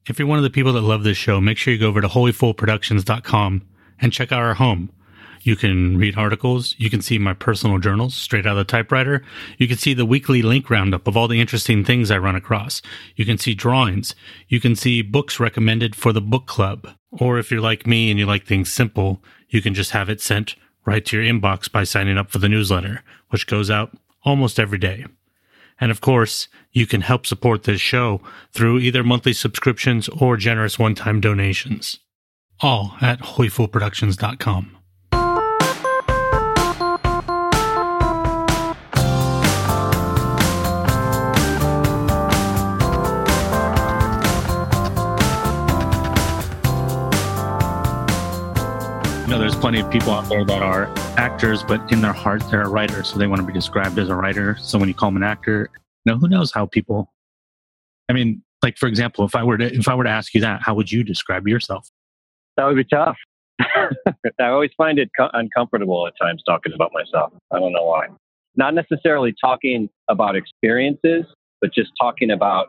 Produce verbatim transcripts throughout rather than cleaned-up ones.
If you're one of the people that love this show, make sure you go over to holy fool productions dot com and check out our home. You can read articles. You can see my personal journals straight out of the typewriter. You can see the weekly link roundup of all the interesting things I run across. You can see drawings. You can see books recommended for the book club. Or if you're like me and you like things simple, you can just have it sent right to your inbox by signing up for the newsletter, which goes out almost every day. And of course, you can help support this show through either monthly subscriptions or generous one-time donations. All at holy fool productions dot com. You know, there's plenty of people out there that are actors, but in their heart, they're a writer. So they want to be described as a writer. So when you call them an actor, you know, who knows how people, I mean, like, for example, if I were to, if I were to ask you that, how would you describe yourself? That would be tough. I always find it co- uncomfortable at times talking about myself. I don't know why. Not necessarily talking about experiences, but just talking about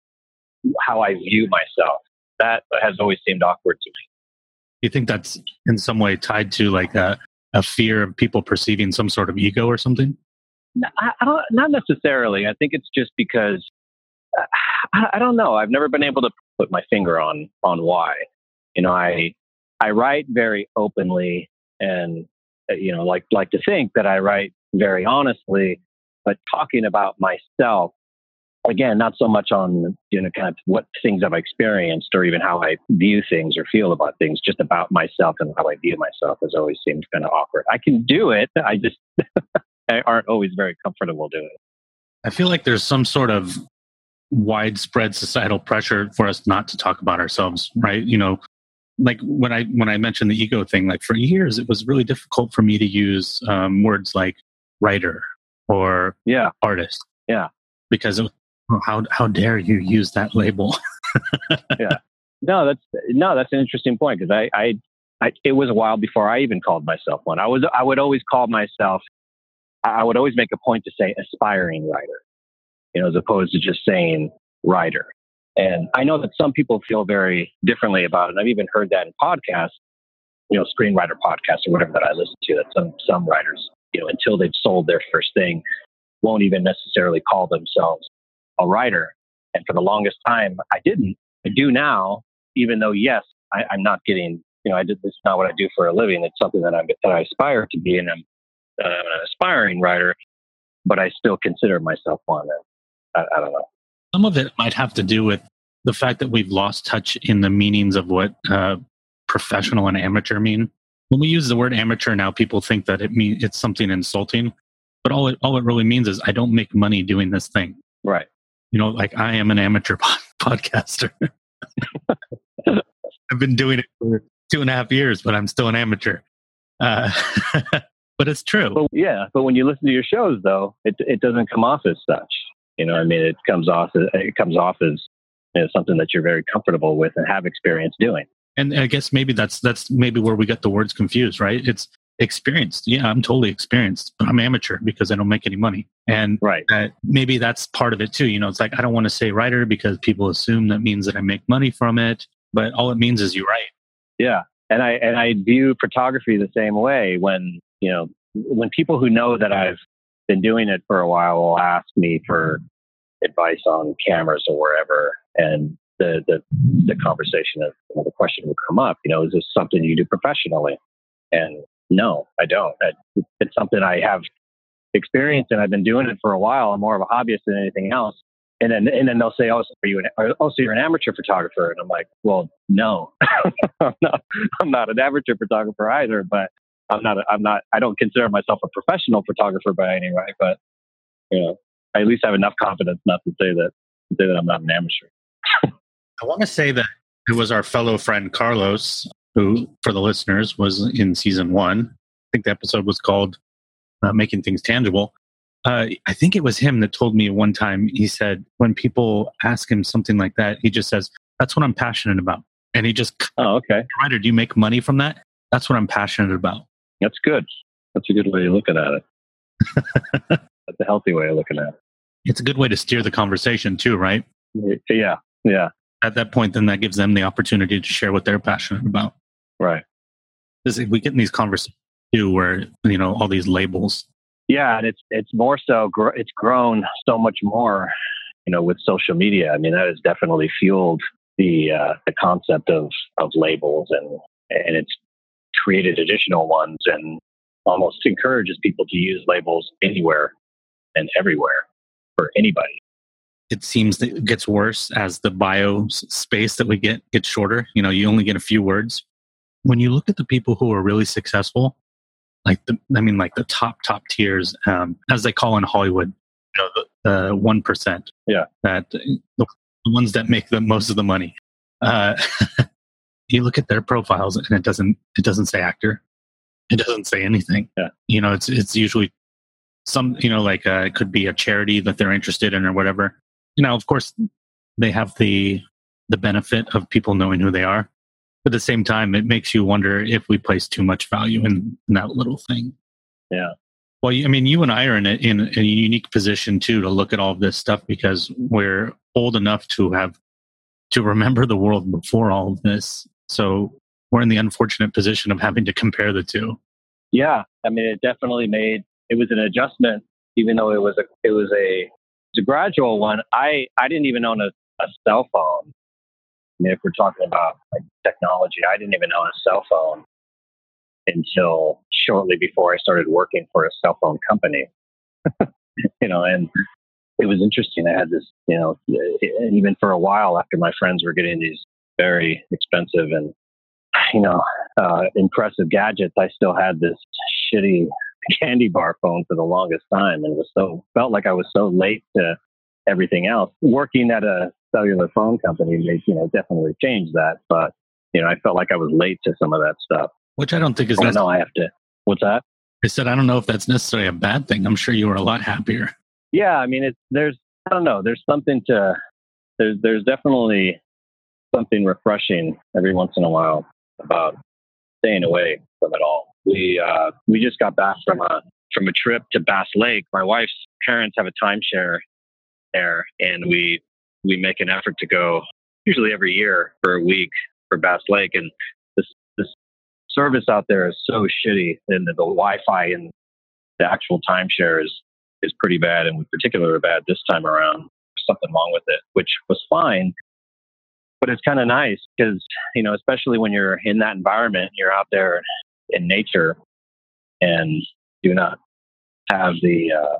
how I view myself. That has always seemed awkward to me. You think that's in some way tied to like a, a fear of people perceiving some sort of ego or something? No, I, I don't, not necessarily. I think it's just because uh, I, I don't know. I've never been able to put my finger on on why. You know, I I write very openly, and uh, you know, like like to think that I write very honestly. But talking about myself, again, not so much on, you know, kind of what things I've experienced or even how I view things or feel about things, just about myself and how I view myself has always seemed kind of awkward. I can do it. I just I aren't always very comfortable doing it. I feel like there's some sort of widespread societal pressure for us not to talk about ourselves, right? You know, like when I when I mentioned the ego thing, like for years, it was really difficult for me to use um, words like writer or yeah. artist. Yeah. Because it was, oh, how how dare you use that label? yeah. No, that's no, that's an interesting point because I, I, I, it was a while before I even called myself one. I was, I would always call myself, I would always make a point to say aspiring writer, you know, as opposed to just saying writer. And I know that some people feel very differently about it. I've even heard that in podcasts, you know, screenwriter podcasts or whatever that I listen to, that some, some writers, you know, until they've sold their first thing, won't even necessarily call themselves a writer. And for the longest time, I didn't. I do now, even though, yes, I, I'm not getting, you know, I did, this is not what I do for a living. It's something that, I'm, that I aspire to be, and I'm uh, an aspiring writer, but I still consider myself one. I, I don't know. Some of it might have to do with the fact that we've lost touch in the meanings of what uh, professional and amateur mean. When we use the word amateur now, people think that it mean it's something insulting, but all it all it really means is I don't make money doing this thing. Right. You know, like I am an amateur pod- podcaster. I've been doing it for two and a half years, but I'm still an amateur. Uh, but it's true. But, yeah, but when you listen to your shows, though, it it doesn't come off as such. You know, I mean, it comes off as, it comes off as, you know, something that you're very comfortable with and have experience doing. And I guess maybe that's that's maybe where we get the words confused, right? It's experienced. Yeah, I'm totally experienced, but I'm amateur because I don't make any money. And right. uh, maybe that's part of it too. You know, it's like I don't want to say writer because people assume that means that I make money from it, but all it means is you write. Yeah, and I and I view photography the same way. When you know, when people who know that I've been doing it for a while will ask me for advice on cameras or wherever, and the the, the conversation of you know, the question will come up. You know, is this something you do professionally? And no, I don't. It's something I have experience in. I've been doing it for a while. I'm more of a hobbyist than anything else. And then and then they'll say, "Oh, so are you an, oh, so you're an amateur photographer?" And I'm like, "Well, no, I'm not. I'm not an amateur photographer either. But I'm not. A, I'm not. I don't consider myself a professional photographer by any way. But you know, I at least have enough confidence not to say that to say that I'm not an amateur." I want to say that it was our fellow friend Carlos who, for the listeners, was in season one. I think the episode was called uh, "Making Things Tangible." Uh, I think it was him that told me one time, he said, when people ask him something like that, he just says, "That's what I'm passionate about." And he just, oh, okay. Writer, do you make money from that? That's what I'm passionate about. That's good. That's a good way of looking at it. That's a healthy way of looking at it. It's a good way to steer the conversation too, right? Yeah, yeah. at that point, then that gives them the opportunity to share what they're passionate about. Right. Because we get in these conversations too, where, you know, all these labels. Yeah, and it's it's more so gr- it's grown so much more, you know, with social media. I mean, that has definitely fueled the uh, the concept of of labels, and and it's created additional ones, and almost encourages people to use labels anywhere and everywhere for anybody. It seems that it gets worse as the bio space that we get gets shorter. You know, you only get a few words. When you look at the people who are really successful, like the, I mean, like the top, top tiers, um, as they call in Hollywood, you know, the, the one percent. Yeah. That the, the ones that make the most of the money. Uh, you look at their profiles and it doesn't, it doesn't say actor. It doesn't say anything. Yeah. You know, it's, it's usually some, you know, like uh, it could be a charity that they're interested in or whatever. You know, of course, they have the the benefit of people knowing who they are. But at the same time, it makes you wonder if we place too much value in, in that little thing. Yeah. Well, I mean, you and I are in a, in a unique position, too, to look at all of this stuff because we're old enough to have to remember the world before all of this. So we're in the unfortunate position of having to compare the two. Yeah. I mean, it definitely made, it was an adjustment, even though it was a, it was a, it's a gradual one. I, I didn't even own a, a cell phone. I mean, if we're talking about like technology, I didn't even own a cell phone until shortly before I started working for a cell phone company. You know, and it was interesting. I had this, you know, even for a while after my friends were getting these very expensive and, you know, uh, impressive gadgets, I still had this shitty candy bar phone for the longest time, and it was so felt like I was so late to everything else. Working at a cellular phone company, they, you know, definitely changed that, but you know, I felt like I was late to some of that stuff. Which I don't think is. I know I have to. What's that? I said I don't know if that's necessarily a bad thing. I'm sure you were a lot happier. Yeah, I mean, it's there's I don't know. There's something to there's there's definitely something refreshing every once in a while about staying away from it all. We uh, we just got back from a from a trip to Bass Lake. My wife's parents have a timeshare there, and we we make an effort to go usually every year for a week for Bass Lake. And this this service out there is so shitty, and the, the Wi-Fi and the actual timeshare is is pretty bad, and particularly bad this time around. There's something wrong with it, which was fine. But it's kind of nice because, you know, especially when you're in that environment, you're out there in nature and do not have the uh,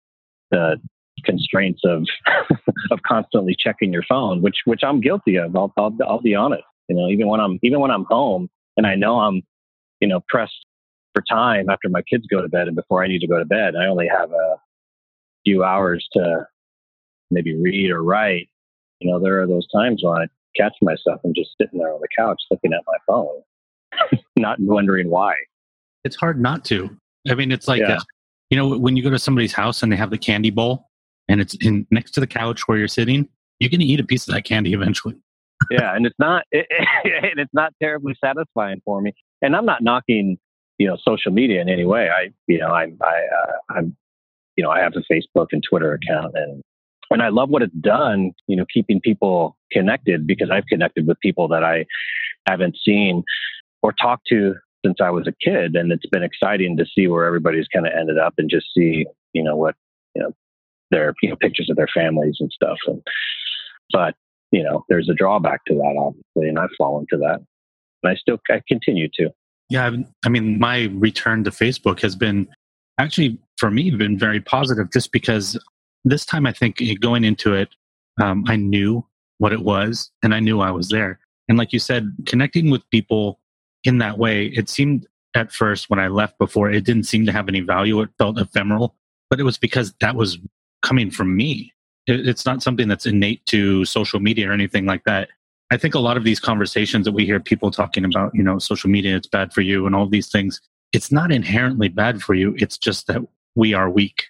the constraints of of constantly checking your phone, which which I'm guilty of. I'll, I'll I'll be honest. You know, even when I'm even when I'm home and I know I'm, you know, pressed for time after my kids go to bed and before I need to go to bed, I only have a few hours to maybe read or write. You know, there are those times when I catch myself and just sitting there on the couch looking at my phone, not wondering why. It's hard not to. I mean, it's like, Yeah. uh, you know, when you go to somebody's house and they have the candy bowl and it's in next to the couch where you're sitting, you're going to eat a piece of that candy eventually. Yeah, and it's not, it, it, it's not terribly satisfying for me. And I'm not knocking, you know, social media in any way. I, you know, I'm, I, uh, I'm, you know, I have a Facebook and Twitter account, and and I love what it's done, you know, keeping people connected, because I've connected with people that I haven't seen or talked to since I was a kid. And it's been exciting to see where everybody's kind of ended up and just see, you know, what, you know, their, you know, pictures of their families and stuff. And, but, you know, there's a drawback to that, obviously, and I've fallen to that. And I still, I continue to. Yeah. I've, I mean, my return to Facebook has been actually, for me, been very positive, just because this time, I think going into it, um, I knew what it was and I knew I was there. And like you said, connecting with people in that way, it seemed at first when I left before, it didn't seem to have any value. It felt ephemeral, but it was because that was coming from me. It, it's not something that's innate to social media or anything like that. I think a lot of these conversations that we hear people talking about, you know, social media, it's bad for you and all these things. It's not inherently bad for you. It's just that we are weak.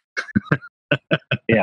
Yeah.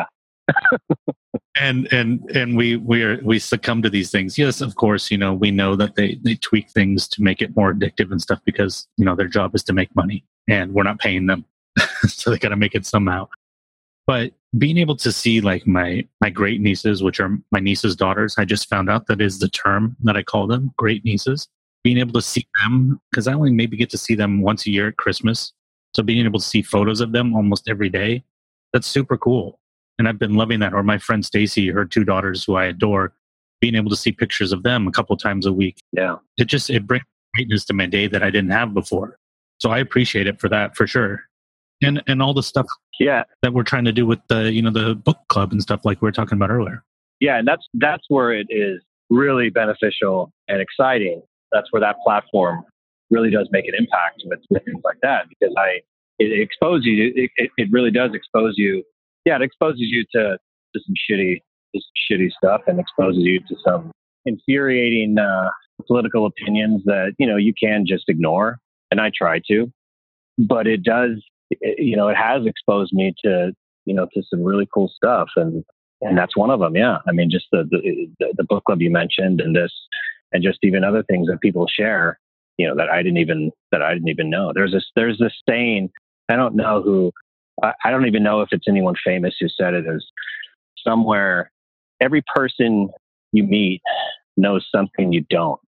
and and and we we are we succumb to these things. Yes, of course, you know, we know that they they tweak things to make it more addictive and stuff because, you know, their job is to make money and we're not paying them. So they got to make it somehow. But being able to see like my my great nieces, which are my niece's daughters, I just found out that is the term that I call them, great nieces. Being able to see them, because I only maybe get to see them once a year at Christmas. So being able to see photos of them almost every day, that's super cool. And I've been loving that. Or my friend Stacy, her two daughters who I adore, being able to see pictures of them a couple times a week. Yeah. It just, it brings greatness to my day that I didn't have before. So I appreciate it for that, for sure. And and all the stuff yeah. that we're trying to do with the, you know, the book club and stuff like we were talking about earlier. Yeah. And that's, that's where it is really beneficial and exciting. That's where that platform really does make an impact with, with things like that, because I, it exposes you, it, it, it really does expose you. Yeah. It exposes you to, to some shitty, to some shitty stuff, and exposes you to some infuriating, uh, political opinions that, you know, you can just ignore. And I try to, but it does, it, you know, it has exposed me to, you know, to some really cool stuff. And, and that's one of them. Yeah. I mean, just the, the, the book club you mentioned, and this, and just even other things that people share, you know, that I didn't even, that I didn't even know. There's this, there's this saying, I don't know who, I, I don't even know if it's anyone famous who said it, is somewhere, every person you meet knows something you don't.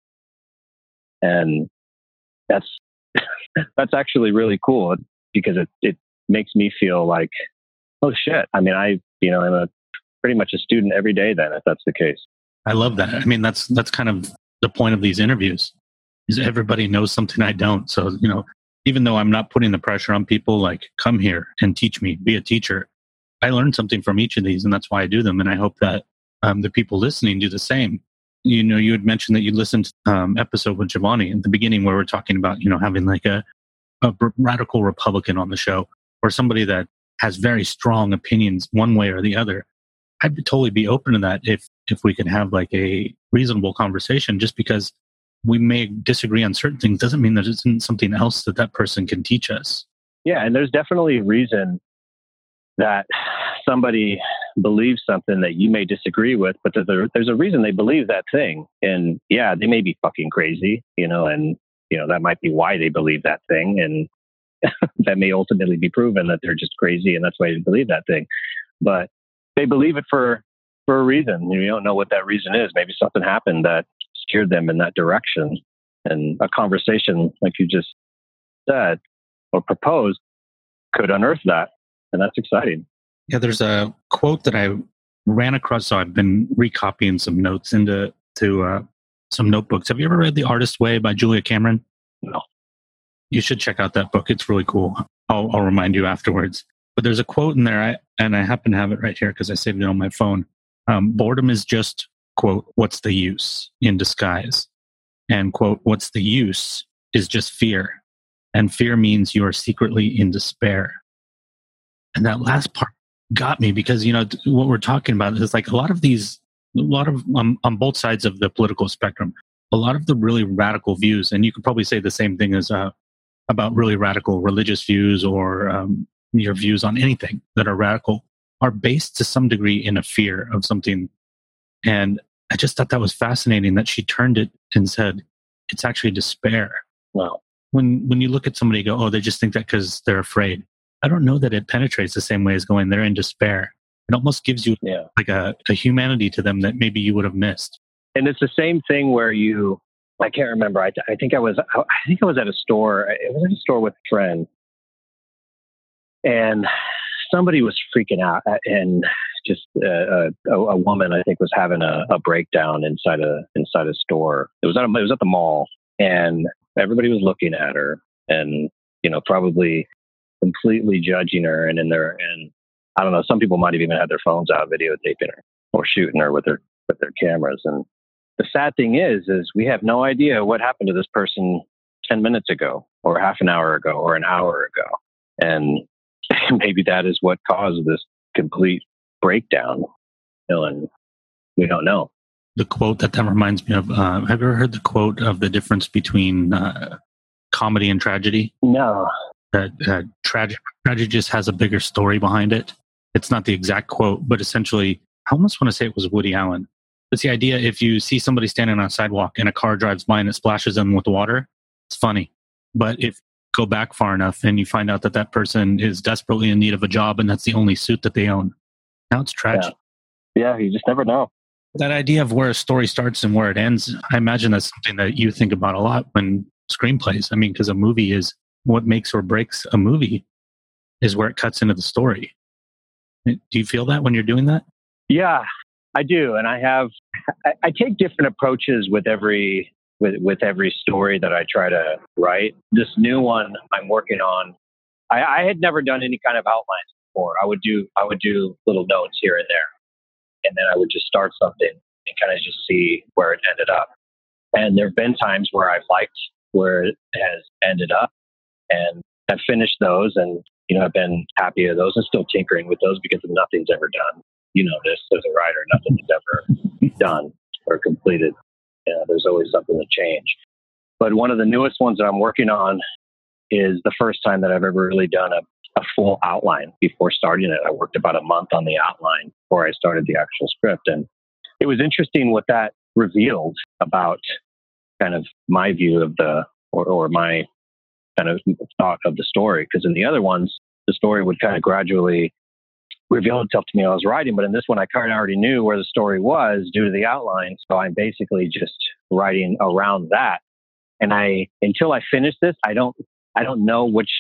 And that's, that's actually really cool, because it, it makes me feel like, oh shit. I mean, I, you know, I'm a pretty much a student every day then, if that's the case. I love that. I mean, that's, that's kind of the point of these interviews, is everybody knows something I don't. So, you know, even though I'm not putting the pressure on people, like, come here and teach me, be a teacher, I learned something from each of these, and that's why I do them. And I hope that um, the people listening do the same. You know, you had mentioned that you listened to um, episode with Giovanni in the beginning, where we're talking about, you know, having like a, a radical Republican on the show, or somebody that has very strong opinions one way or the other. I'd totally be open to that if if we could have like a reasonable conversation. Just because we may disagree on certain things doesn't mean there isn't something else that that person can teach us. Yeah, and there's definitely a reason that somebody believes something that you may disagree with, but there, there's a reason they believe that thing. And yeah, they may be fucking crazy, you know, and, you know, that might be why they believe that thing. And that may ultimately be proven that they're just crazy, and that's why they believe that thing. But they believe it for, for a reason. You don't know what that reason is. Maybe something happened that steered them in that direction. And a conversation, like you just said or proposed, could unearth that. And that's exciting. Yeah, there's a quote that I ran across. So I've been recopying some notes into to uh, some notebooks. Have you ever read The Artist's Way by Julia Cameron? No. You should check out that book. It's really cool. I'll, I'll remind you afterwards. But there's a quote in there, I, and I happen to have it right here because I saved it on my phone. Um, Boredom is just, quote, what's the use in disguise? And, quote, what's the use is just fear. And fear means you are secretly in despair. And that last part got me because, you know, what we're talking about is like a lot of these, a lot of, um, on both sides of the political spectrum, a lot of the really radical views, and you could probably say the same thing as uh, about really radical religious views or um, your views on anything that are radical, are based to some degree in a fear of something. And I just thought that was fascinating that she turned it and said, it's actually despair. Wow. When, when you look at somebody and go, oh, they just think that because they're afraid. I don't know that it penetrates the same way as going, they're in despair. It almost gives you yeah. like a, a humanity to them that maybe you would have missed. And it's the same thing where you, I can't remember. I, I think I was, I think I was at a store. It was at a store with a friend, and somebody was freaking out, and just uh, a, a woman, I think, was having a, a breakdown inside a inside a store. It was at a, it was at the mall, and everybody was looking at her, and you know, probably completely judging her, and in there, and I don't know, some people might have even had their phones out videotaping her or shooting her with their with their cameras. And the sad thing is, is we have no idea what happened to this person ten minutes ago, or half an hour ago, or an hour ago, and maybe that is what caused this complete breakdown. You know, and we don't know. The quote that that reminds me of. Uh, have you ever heard the quote of the difference between uh, comedy and tragedy? No. That uh, tragedy, tragedy just has a bigger story behind it. It's not the exact quote, but essentially, I almost want to say it was Woody Allen. It's the idea, if you see somebody standing on a sidewalk and a car drives by and it splashes them with water, it's funny. But if go back far enough and you find out that that person is desperately in need of a job and that's the only suit that they own. Now it's tragic. Yeah, yeah, you just never know. That idea of where a story starts and where it ends, I imagine that's something that you think about a lot when screenplays. I mean, because a movie is what makes or breaks a movie is where it cuts into the story. Do you feel that when you're doing that? Yeah, I do. And I have, I, I take different approaches with every, with, with every story that I try to write. This new one I'm working on, I, I had never done any kind of outlines before. I would do, I would do little notes here and there. And then I would just start something and kind of just see where it ended up. And there have been times where I've liked where it has ended up, and I've finished those, and you know I've been happy with those, and still tinkering with those because nothing's ever done. You know this as a writer, nothing's ever done or completed. You know, there's always something to change. But one of the newest ones that I'm working on is the first time that I've ever really done a, a full outline before starting it. I worked about a month on the outline before I started the actual script. And it was interesting what that revealed about kind of my view of the, or, or my kind of thought of the story. Because in the other ones, the story would kind of gradually reveal itself to me while I was writing. But in this one, I kind of already knew where the story was due to the outline. So I'm basically just writing around that. And I, until I finish this, I don't, I don't know which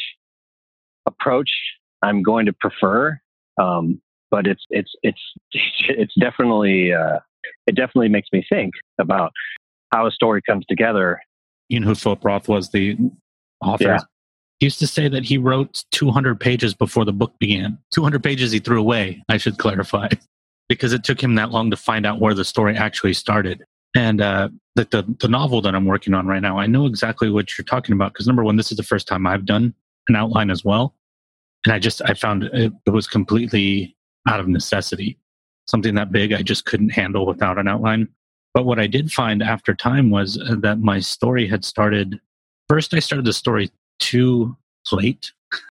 approach I'm going to prefer. Um, but it's, it's, it's, it's definitely, uh, it definitely makes me think about how a story comes together. You know who Philip Roth was, the author? Yeah. He used to say that he wrote two hundred pages before the book began. two hundred pages he threw away, I should clarify, because it took him that long to find out where the story actually started. And uh, the, the, the novel that I'm working on right now, I know exactly what you're talking about, because number one, this is the first time I've done an outline as well. And I just, I found it, it was completely out of necessity. Something that big, I just couldn't handle without an outline. But what I did find after time was that my story had started, first I started the story too late,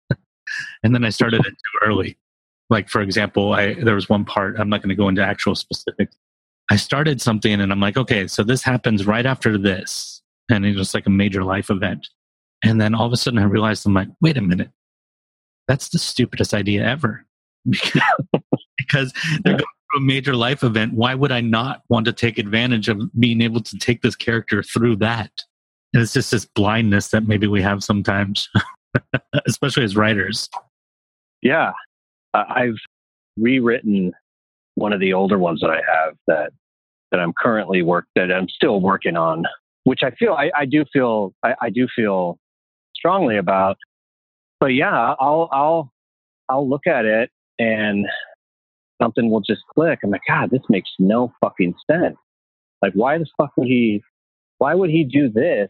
and then I started it too early. Like, for example, I there was one part, I'm not going to go into actual specifics. I started something and I'm like, okay, so this happens right after this. And it was like a major life event. And then all of a sudden I realized, I'm like, wait a minute. That's the stupidest idea ever. Because they're going through a major life event. Why would I not want to take advantage of being able to take this character through that? And it's just this blindness that maybe we have sometimes, especially as writers. Yeah. Uh, I've rewritten one of the older ones that I have that that I'm currently work that I'm still working on, which I feel I, I do feel I, I do feel strongly about. But yeah, I'll I'll I'll look at it and something will just click. I'm like, God, this makes no fucking sense. Like, why the fuck would he? Why would he do this?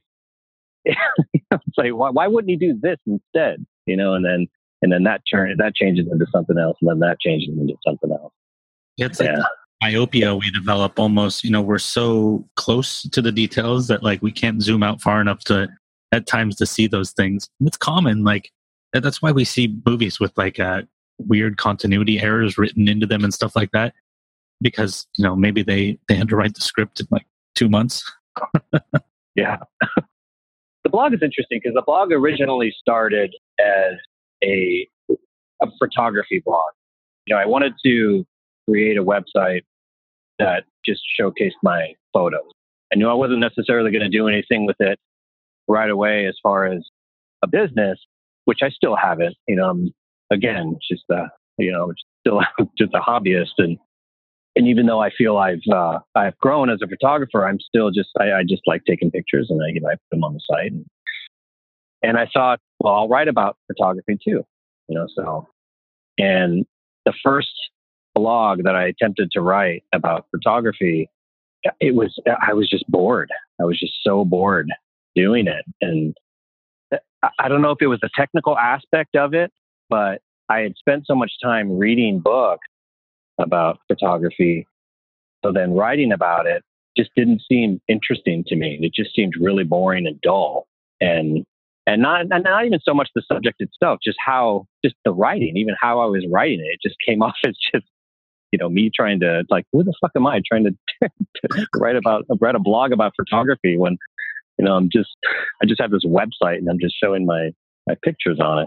It's like, why why wouldn't he do this instead? You know, and then and then that turn that changes into something else, and then that changes into something else. It's like yeah. myopia we develop almost, you know, we're so close to the details that like we can't zoom out far enough to at times to see those things. And it's common. Like that's why we see movies with like uh, weird continuity errors written into them and stuff like that. Because, you know, maybe they, they had to write the script in like two months. Yeah. The blog is interesting because the blog originally started as a, a photography blog. You know, I wanted to create a website that just showcased my photos. I knew I wasn't necessarily going to do anything with it right away as far as a business, which I still haven't. You know, I'm, again, just a, you know, still just a hobbyist, and and even though I feel I've uh, I've grown as a photographer, I'm still just I, I just like taking pictures, and I you know I put them on the site, and, and I thought, well, I'll write about photography too, you know. So, and the first blog that I attempted to write about photography, it was I was just bored. I was just so bored doing it, and I don't know if it was the technical aspect of it, but I had spent so much time reading books about photography, so then writing about it just didn't seem interesting to me. It just seemed really boring and dull, and and not and not even so much the subject itself, just how just the writing, even how I was writing it, it just came off as just, you know, me trying to like, who the fuck am I trying to, to write about write a blog about photography when, you know, I'm just I just have this website and I'm just showing my my pictures on it.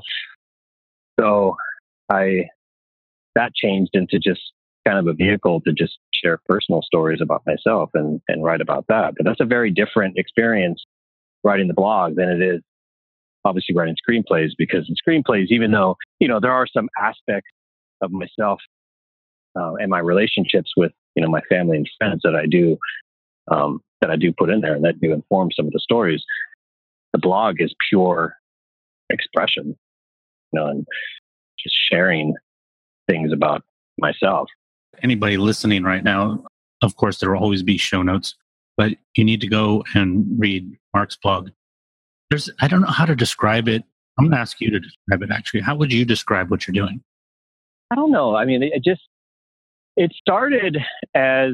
So I that changed into just kind of a vehicle to just share personal stories about myself and, and write about that. But that's a very different experience writing the blog than it is obviously writing screenplays, because in screenplays, even though, you know, there are some aspects of myself uh, and my relationships with, you know, my family and friends that I do, um, that I do put in there and that do inform some of the stories. The blog is pure expression, you know, and just sharing things about myself. Anybody listening right now, of course, there will always be show notes, but you need to go and read Mark's blog. There's, I don't know how to describe it. I'm going to ask you to describe it, actually. How would you describe what you're doing? I don't know. I mean, it just, it started as,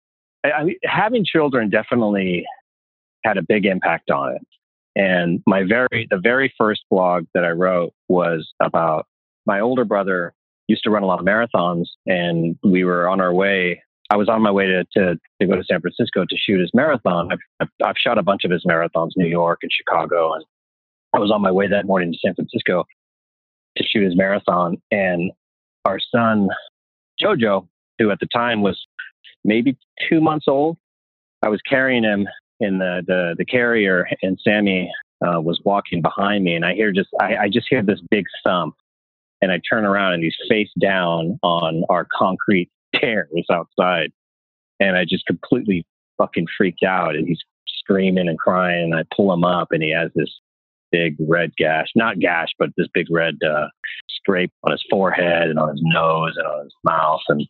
I mean, having children definitely had a big impact on it. And my very, the very first blog that I wrote was about my older brother used to run a lot of marathons, and we were on our way. I was on my way to, to, to go to San Francisco to shoot his marathon. I've, I've, I've shot a bunch of his marathons, New York and Chicago. And I was on my way that morning to San Francisco to shoot his marathon. And our son, Jojo, who at the time was maybe two months old, I was carrying him in the, the, the carrier, and Sammy uh, was walking behind me. And I hear just, I, I just hear this big thump. And I turn around and he's face down on our concrete stairs outside. And I just completely fucking freaked out. And he's screaming and crying. And I pull him up and he has this big red gash, not gash, but this big red uh, scrape on his forehead and on his nose and on his mouth. And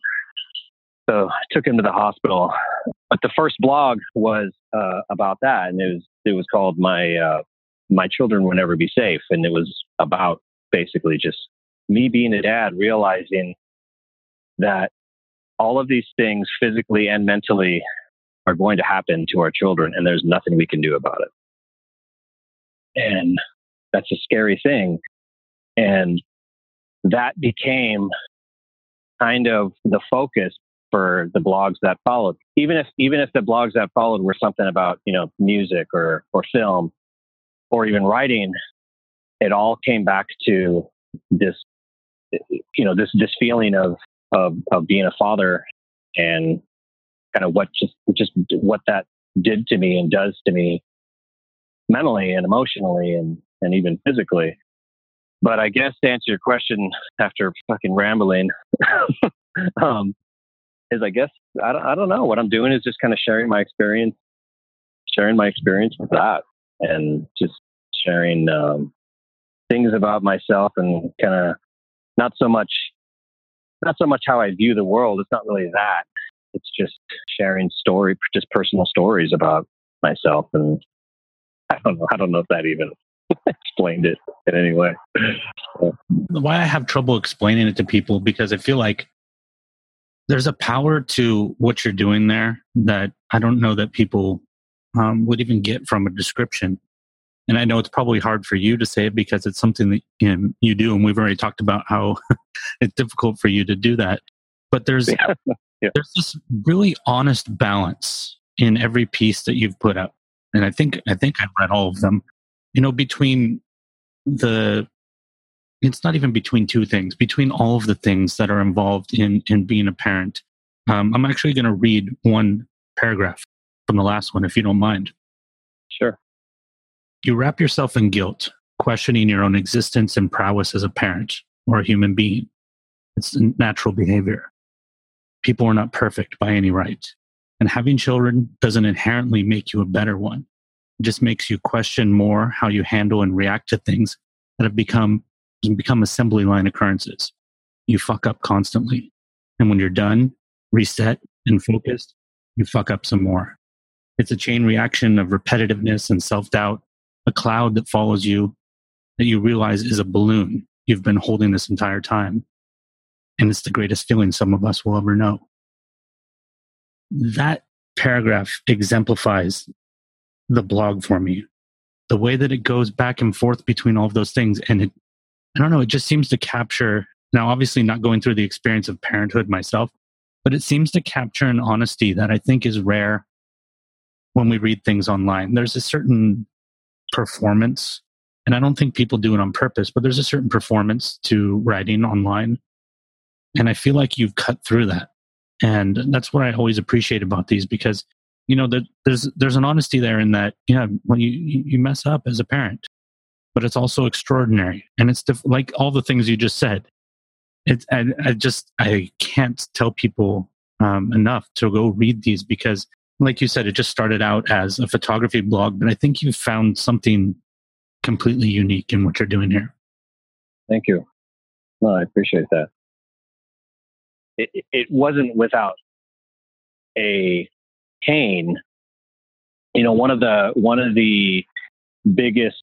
so I took him to the hospital. But the first blog was uh, about that. And it was, it was called My, uh, My Children Will Never Be Safe. And it was about basically just me being a dad, realizing that all of these things physically and mentally are going to happen to our children, and there's nothing we can do about it. And that's a scary thing. And that became kind of the focus for the blogs that followed. Even if, even if the blogs that followed were something about, you know, music or, or film or even writing, it all came back to this, you know, this, this feeling of, of, of being a father and kind of what just, just what that did to me and does to me mentally and emotionally and, and even physically. But I guess to answer your question after fucking rambling, um, is I guess, I don't, I don't know. What I'm doing is just kind of sharing my experience, sharing my experience with that, and just sharing um, things about myself and kind of not so much, not so much how I view the world. It's not really that. It's just sharing story, just personal stories about myself. And I don't know. I don't know if that even explained it in any way. Why I have trouble explaining it to people, because I feel like there's a power to what you're doing there that I don't know that people um, would even get from a description. And I know it's probably hard for you to say it because it's something that you know, you do. And we've already talked about how it's difficult for you to do that. But there's, yeah. Yeah. there's this really honest balance in every piece that you've put up. And I think, I think I've read all of them, you know, between the, it's not even between two things, between all of the things that are involved in, in being a parent. Um, I'm actually going to read one paragraph from the last one, if you don't mind. Sure. You wrap yourself in guilt, questioning your own existence and prowess as a parent or a human being. It's natural behavior. People are not perfect by any right. And having children doesn't inherently make you a better one. It just makes you question more how you handle and react to things that have become, become assembly line occurrences. You fuck up constantly. And when you're done, reset, and focused, you fuck up some more. It's a chain reaction of repetitiveness and self-doubt, a cloud that follows you that you realize is a balloon you've been holding this entire time. And it's the greatest feeling some of us will ever know. That paragraph exemplifies the blog for me. The way that it goes back and forth between all of those things. And it, I don't know, it just seems to capture, now obviously not going through the experience of parenthood myself, but it seems to capture an honesty that I think is rare when we read things online. There's a certain performance And I don't think people do it on purpose, but there's a certain performance to writing online. And I feel like you've cut through that. And that's what I always appreciate about these, because, you know, there, there's there's an honesty there in that, yeah, when you, you mess up as a parent, but it's also extraordinary. And it's def- like all the things you just said. It's, I, I just, I can't tell people um, enough to go read these, because like you said, it just started out as a photography blog, but I think you've found something completely unique in what you're doing here. Thank you. No, I appreciate that. It, it, it wasn't without a pain. You know, one of the, one of the biggest,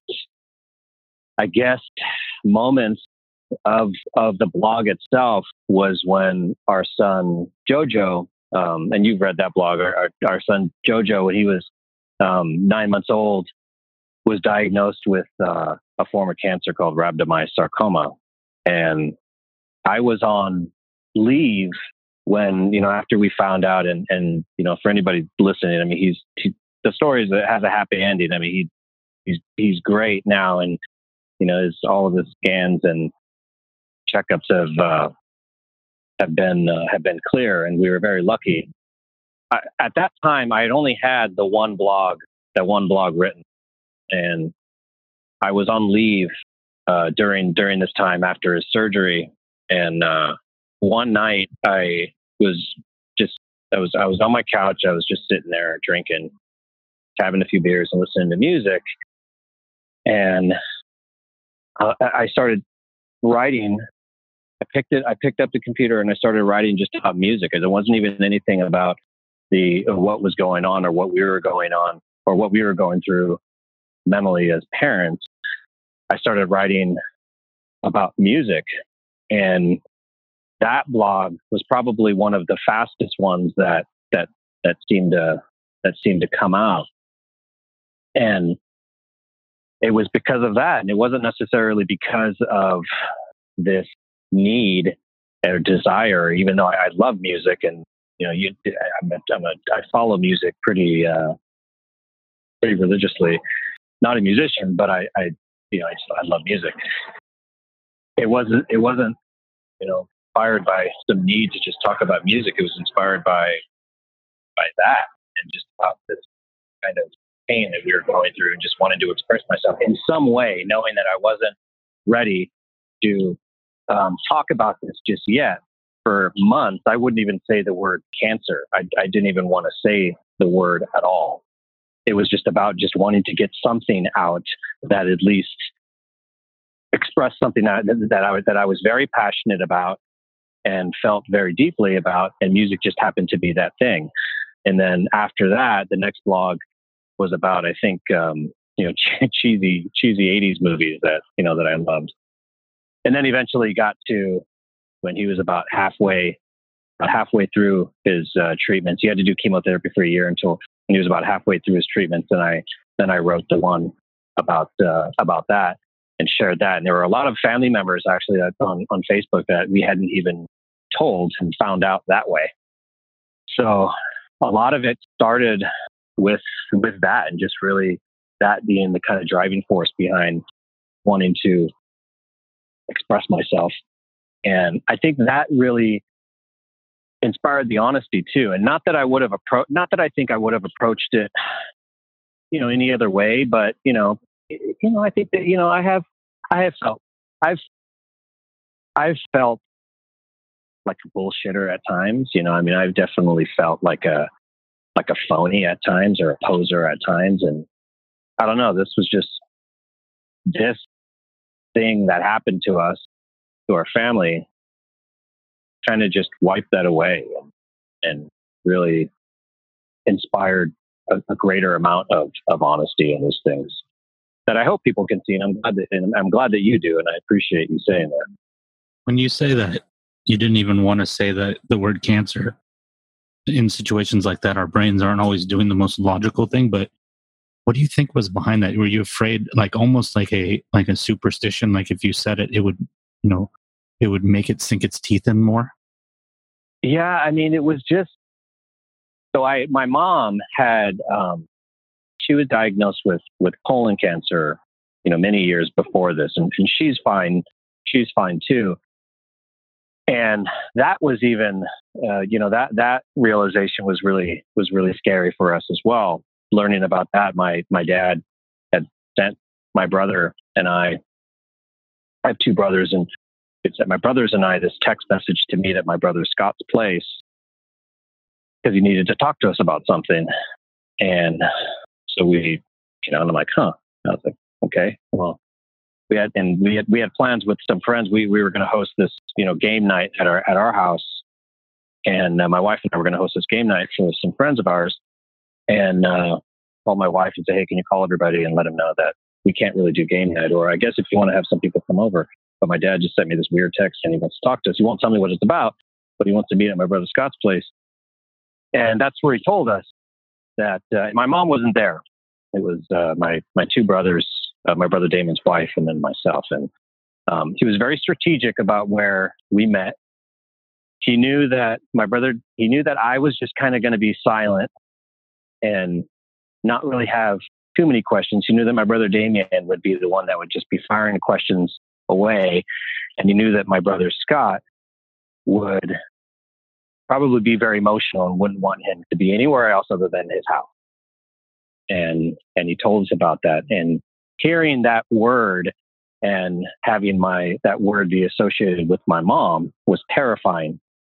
I guess, moments of of the blog itself was when our son Jojo, um, and you've read that blog, our, our, our son Jojo, when he was um, nine months old, was diagnosed with uh, a form of cancer called rhabdomyosarcoma. And I was on leave when, you know, after we found out, and, and you know, for anybody listening, I mean, he's, he, the story is, it has a happy ending. I mean, he, he's, he's great now. And, you know, his, all of his scans and checkups have, uh, have been, uh, have been clear, and we were very lucky. I, at that time, I had only had the one blog, that one blog written, and I was on leave, uh, during, during this time after his surgery. And, uh, one night I was just, I was, I was on my couch. I was just sitting there drinking, having a few beers and listening to music. And uh, I started writing. I picked it, I picked up the computer and I started writing just about music. There wasn't even anything about the, uh, what was going on or what we were going on or what we were going through mentally as parents. I started writing about music, and that blog was probably one of the fastest ones that, that, that seemed to, that seemed to come out. And it was because of that. And it wasn't necessarily because of this need or desire, even though I, I love music, and, you know, you, I'm a, I'm a, I follow music pretty, uh, pretty religiously. Not a musician, but I, I you know, I, just, I love music. It wasn't, it wasn't, you know, inspired by some need to just talk about music. It was inspired by, by that, and just about this kind of pain that we were going through, and just wanted to express myself in some way, knowing that I wasn't ready to um, talk about this just yet. For months, I wouldn't even say the word cancer. I, I didn't even want to say the word at all. It was just about just wanting to get something out that at least expressed something that, that I that I was very passionate about and felt very deeply about, and music just happened to be that thing. And then after that, the next blog was about, I think, um, you know, cheesy, cheesy eighties movies that, you know, that I loved. And then eventually got to when he was about halfway, about halfway through his uh, treatments. He had to do chemotherapy for a year until he was about halfway through his treatments. And I, then I wrote the one about, uh, about that and shared that. And there were a lot of family members actually that on, on Facebook that we hadn't even told and found out that way. So a lot of it started with, with that, and just really that being the kind of driving force behind wanting to express myself. And I think that really inspired the honesty too. And not that I would have approached, not that I think I would have approached it, you know, any other way, but, you know, you know, I think that, you know, I have, I have felt, I've, I've felt like a bullshitter at times. You know, I mean, I've definitely felt like a, like a phony at times, or a poser at times. And I don't know, this was just this thing that happened to us, to our family, kind of just wiped that away, and, and really inspired a, a greater amount of, of honesty in these things that I hope people can see. And I'm glad that, and I'm glad that you do. And I appreciate you saying that. When you say that, you didn't even want to say that the word cancer. In situations like that, our brains aren't always doing the most logical thing, but what do you think was behind that? Were you afraid, like almost like a, like a superstition? Like if you said it, it would, you know, it would make it sink its teeth in more? Yeah. I mean, it was just, so I, my mom had, um, she was diagnosed with, with colon cancer you know, many years before this, and, and she's fine. She's fine too. And that was even, uh, you know, that that realization was really was really scary for us as well. Learning about that, my my dad had sent my brother and I. I have two brothers, and it sent my brothers and I this text message to meet at my brother Scott's place because he needed to talk to us about something. And so we, you know, and I'm like, huh. I was like, okay, well, we had, and we had, we had plans with some friends. We, we were going to host this, you know, game night at our, at our house. And uh, my wife and I were going to host this game night for some friends of ours. And, uh, called my wife and say, hey, can you call everybody and let them know that we can't really do game night? Or I guess if you want to have some people come over. But my dad just sent me this weird text and he wants to talk to us. He won't tell me what it's about, but he wants to meet at my brother Scott's place. And that's where he told us that uh, my mom wasn't there. It was uh, my my two brothers, uh, my brother Damon's wife, and then myself. And um, he was very strategic about where we met. He knew that my brother, he knew that I was just kind of going to be silent and not really have too many questions. He knew that my brother Damien would be the one that would just be firing questions away. And he knew that my brother Scott would probably be very emotional and wouldn't want him to be anywhere else other than his house. And, and he told us about that. And hearing that word and having my, that word be associated with my mom was terrifying.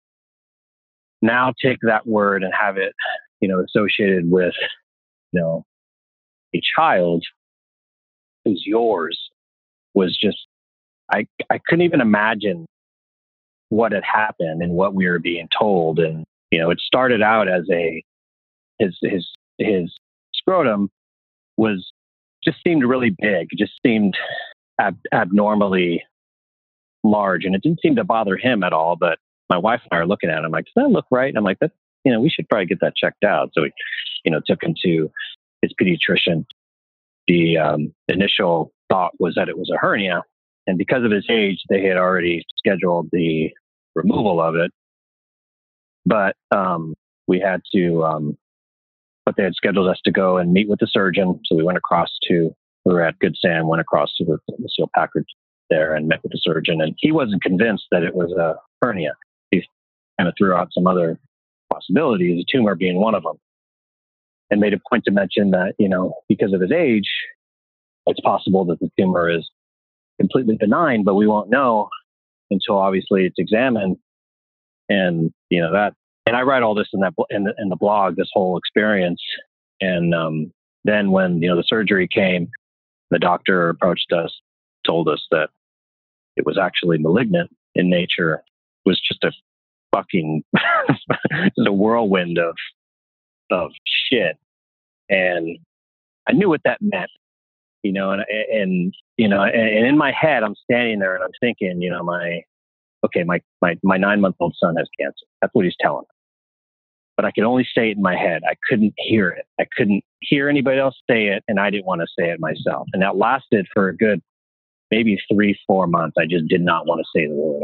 Now take that word and have it, you know, associated with, you know, a child who's yours was just, I, I couldn't even imagine what had happened and what we were being told. And, you know, it started out as a, his, his, his scrotum was just seemed really big. It just seemed ab- abnormally large, and it didn't seem to bother him at all. But my wife and I are looking at it. I'm like, does that look right? And I'm like, that, you know, we should probably get that checked out. So we, you know, took him to his pediatrician. The um, initial thought was that it was a hernia. And because of his age, they had already scheduled the removal of it. But um, we had to, um, but they had scheduled us to go and meet with the surgeon. So we went across to, we were at Good Sam, went across to the Lucille Packard there and met with the surgeon. And he wasn't convinced that it was a hernia. He kind of threw out some other possibilities, a tumor being one of them. And made a point to mention that, you know, because of his age, it's possible that the tumor is completely benign, but we won't know until obviously it's examined. And, you know, that, and I write all this in that, in the, in the blog, this whole experience. And um, then when, you know, the surgery came, the doctor approached us, told us that it was actually malignant in nature. It was just a fucking, just a whirlwind of, of shit. And I knew what that meant, you know, and, and, you know, and, and in my head, I'm standing there and I'm thinking, you know, my, okay, my, my, my nine month old son has cancer. That's what he's telling me. But I could only say it in my head. I couldn't hear it. I couldn't hear anybody else say it. And I didn't want to say it myself. And that lasted for a good, maybe three, four months. I just did not want to say the word.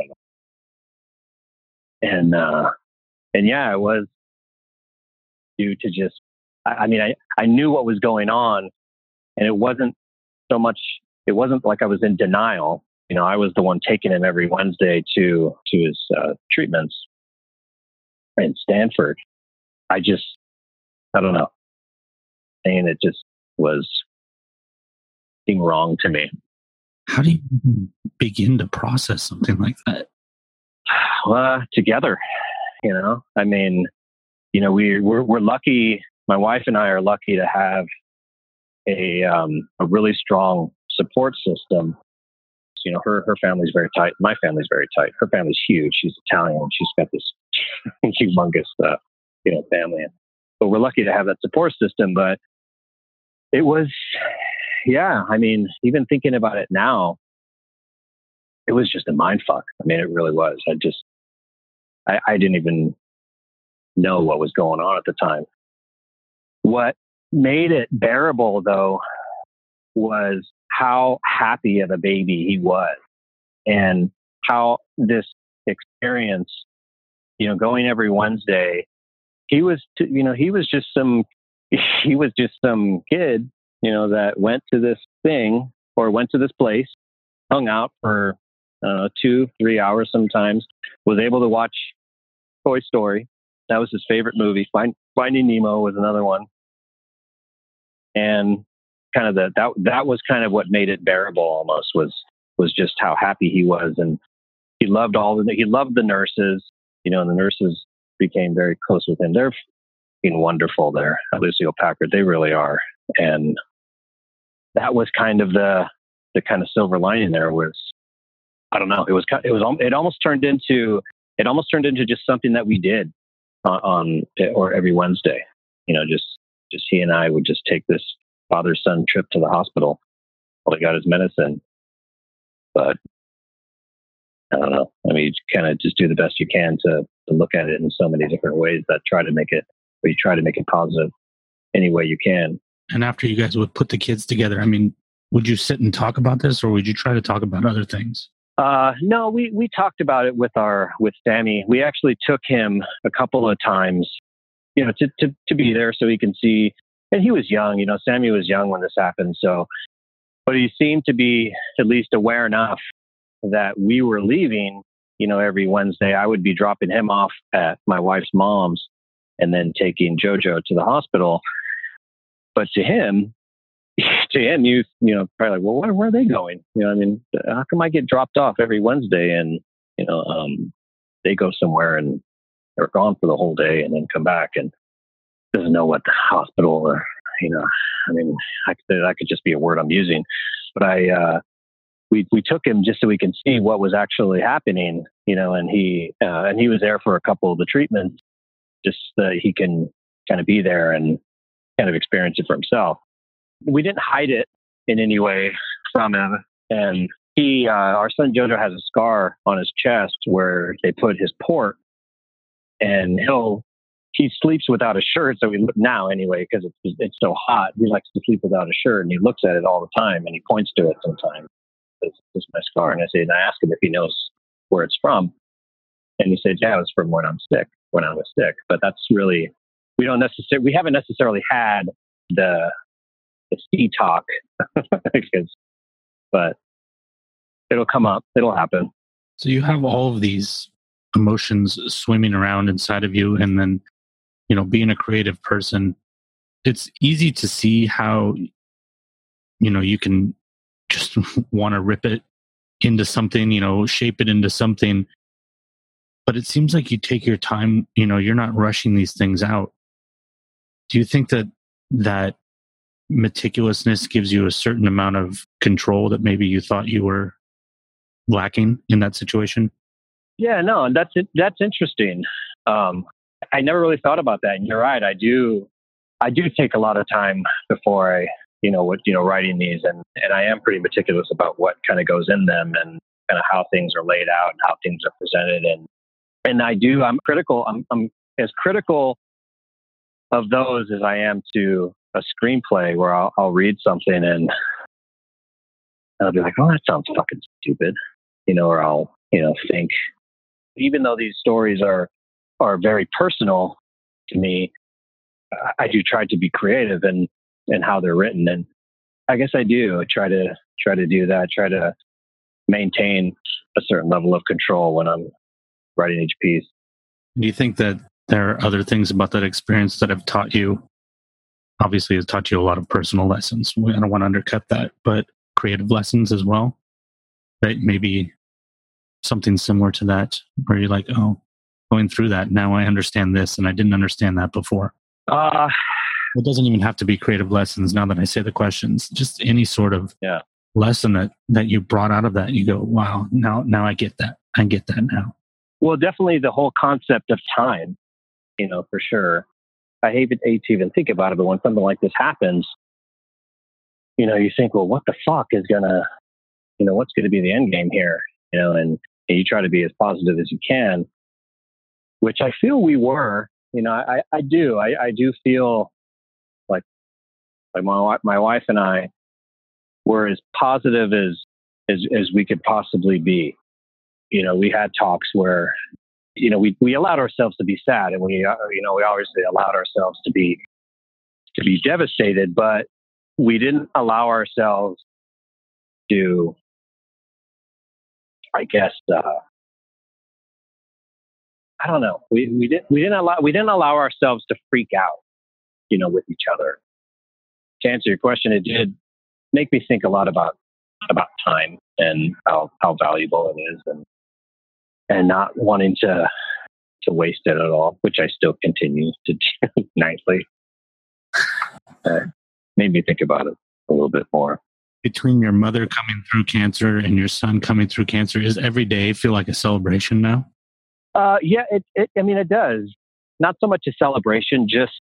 And, uh, and yeah, it was due to just, I, I mean, I, I knew what was going on, and it wasn't so much, it wasn't like I was in denial. You know, I was the one taking him every Wednesday to, to his uh, treatments in Stanford. I just, I don't know. And it just was being wrong to me. How do you begin to process something like that? Well, together, you know, I mean, you know, we, we're, we're lucky. My wife and I are lucky to have a, um, a really strong support system. So, you know, her, her family's very tight. My family's very tight. Her family's huge. She's Italian. She's got this humongous, uh, you know, family. But we're lucky to have that support system. But it was, yeah, I mean, even thinking about it now, it was just a mind fuck. I mean, it really was. I just, I, I didn't even know what was going on at the time. What made it bearable, though, was how happy of a baby he was, and how this experience, you know, going every Wednesday, he was, t- you know, he was just some, he was just some kid, you know, that went to this thing or went to this place, hung out for uh, two, three hours sometimes, was able to watch Toy Story. That was his favorite movie. Find, Finding Nemo was another one. And kind of the, that, that was kind of what made it bearable almost, was, was just how happy he was. And he loved all the, he loved the nurses, you know, and the nurses became very close with him. They're fucking wonderful there at Lucile Packard. They really are. And that was kind of the, the kind of silver lining there was, I don't know, it was, it was, it almost turned into, it almost turned into just something that we did on, on or every Wednesday, you know, just, just he and I would just take this father-son trip to the hospital while he got his medicine. But I don't know. I mean, you kind of just do the best you can to, to look at it in so many different ways that try to make it, or you try to make it positive any way you can. And after you guys would put the kids together, I mean, would you sit and talk about this, or would you try to talk about other things? Uh, no, we, we talked about it with our, with Sammy. We actually took him a couple of times, you know, to, to, to be there so he can see, and he was young, you know, Sammy was young when this happened. So, but he seemed to be at least aware enough that we were leaving, you know, every Wednesday. I would be dropping him off at my wife's mom's and then taking JoJo to the hospital. But to him, to him, you you know, probably like, well, where, where are they going? You know, I mean, how come I get dropped off every Wednesday and, you know, um, they go somewhere and they're gone for the whole day and then come back and doesn't know what the hospital or, you know, I mean, I could, that could just be a word I'm using, but I, uh, we, we took him just so we can see what was actually happening, you know, and he, uh, and he was there for a couple of the treatments just so that he can kind of be there and kind of experience it for himself. We didn't hide it in any way from him. And he, uh, our son Jojo has a scar on his chest where they put his port, and he'll, he sleeps without a shirt. So we look now anyway, because it's, it's so hot. He likes to sleep without a shirt, and he looks at it all the time and he points to it sometimes. This is my scar. And I say, and I ask him if he knows where it's from. And he said, yeah, it was from when I'm sick, when I was sick. But that's really, we don't necessarily, we haven't necessarily had the, the ski talk, because, but it'll come up, it'll happen. So you have all of these emotions swimming around inside of you. And then, you know, being a creative person, it's easy to see how, you know, you can just want to rip it into something, you know, shape it into something. But it seems like you take your time, you know, you're not rushing these things out. Do you think that that meticulousness gives you a certain amount of control that maybe you thought you were lacking in that situation? Yeah, no, that's it. That's interesting. Um, I never really thought about that. And you're right. I do, I do take a lot of time before I, you know, what, you know, writing these, and, and I am pretty meticulous about what kind of goes in them and kind of how things are laid out and how things are presented. And, and I do, I'm critical. I'm, I'm as critical of those as I am to a screenplay, where I'll, I'll read something and I'll be like, oh, that sounds fucking stupid, you know, or I'll, you know, think, even though these stories are, are very personal to me, I do try to be creative in, in how they're written. And I guess I do I try to try to do that, try to maintain a certain level of control when I'm writing each piece. Do you think that there are other things about that experience that have taught you? Obviously, it's taught you a lot of personal lessons. I don't want to undercut that, but creative lessons as well. That maybe something similar to that, where you're like, oh, going through that, now I understand this, and I didn't understand that before. Uh, it doesn't even have to be creative lessons. Now that I say the questions, just any sort of yeah. lesson that, that you brought out of that, you go, wow, now now I get that. I get that now. Well, definitely the whole concept of time, you know, for sure. I hate to even think about it, but when something like this happens, you know, you think, well, what the fuck is gonna, you know, what's going to be the end game here? You know, and, and you try to be as positive as you can, which I feel we were. You know, I, I do. I, I do feel like like my my wife and I were as positive as as as we could possibly be. You know, we had talks where, you know, we we allowed ourselves to be sad, and we uh, you know we obviously allowed ourselves to be to be devastated, but we didn't allow ourselves to, I guess, uh, I don't know. We we didn't we didn't allow we didn't allow ourselves to freak out, you know, with each other. To answer your question, it did make me think a lot about about time and how how valuable it is, and and not wanting to to waste it at all, which I still continue to do nightly. Uh, made me think about it a little bit more. Between your mother coming through cancer and your son coming through cancer, is every day feel like a celebration now? Uh, yeah, it, it. I mean, it does. Not so much a celebration, just.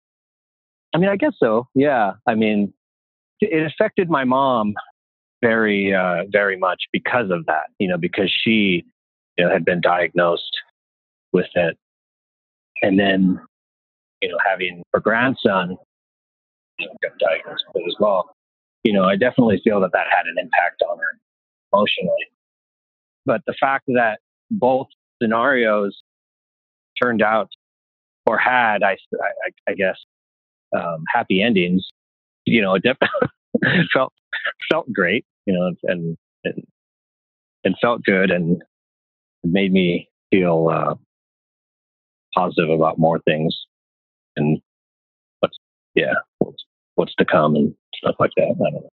I mean, I guess so. Yeah. I mean, it affected my mom very, uh, very much because of that. You know, because she, you know, had been diagnosed with it, and then, you know, having her grandson, you know, got diagnosed with it as well. You know, I definitely feel that that had an impact on her emotionally. But the fact that both scenarios turned out or had, I, I, I guess, um, happy endings, you know, it definitely felt felt great, you know, and and and felt good, and made me feel uh, positive about more things and what's yeah what's what's to come and stuff like that. I don't know.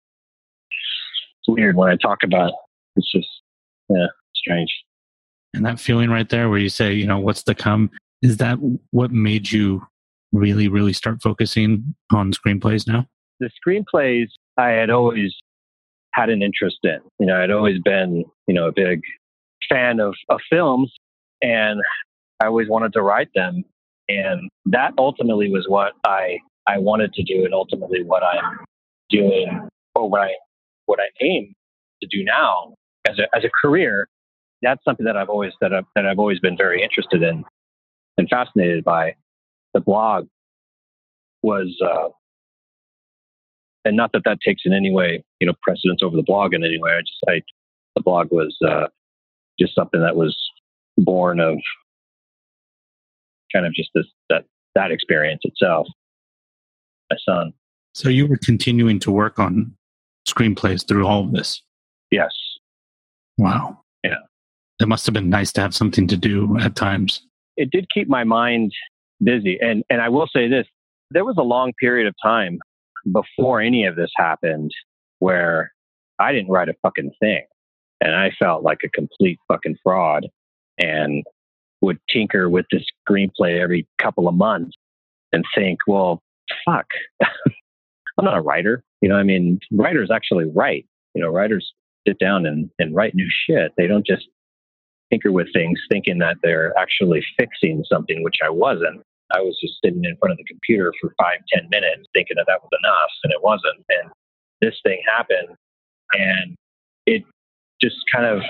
It's weird when I talk about it. It's just yeah, strange. And that feeling right there where you say, you know, what's to come, is that what made you really, really start focusing on screenplays now? The screenplays I had always had an interest in. You know, I'd always been, you know, a big fan of, of films, and I always wanted to write them. And that ultimately was what I, I wanted to do, and ultimately what I'm doing, or what I what I aim to do now as a as a career. That's something that I've always that I've, that I've always been very interested in and fascinated by. The blog was, uh, and not that that takes in any way, you know, precedence over the blog in any way. I just, I, the blog was uh, just something that was born of kind of just this that that experience itself. My son. So you were continuing to work on screenplays through all of this? Yes. Wow. Yeah. It must have been nice to have something to do at times. It did keep my mind busy. And and I will say this, there was a long period of time before any of this happened where I didn't write a fucking thing. And I felt like a complete fucking fraud, and would tinker with this screenplay every couple of months and think, well, fuck, I'm not a writer. You know, I mean, writers actually write. You know, writers sit down and, and write new shit. They don't just tinker with things thinking that they're actually fixing something, which I wasn't. I was just sitting in front of the computer for five, ten minutes thinking that that was enough, and it wasn't. And this thing happened, and it just kind of,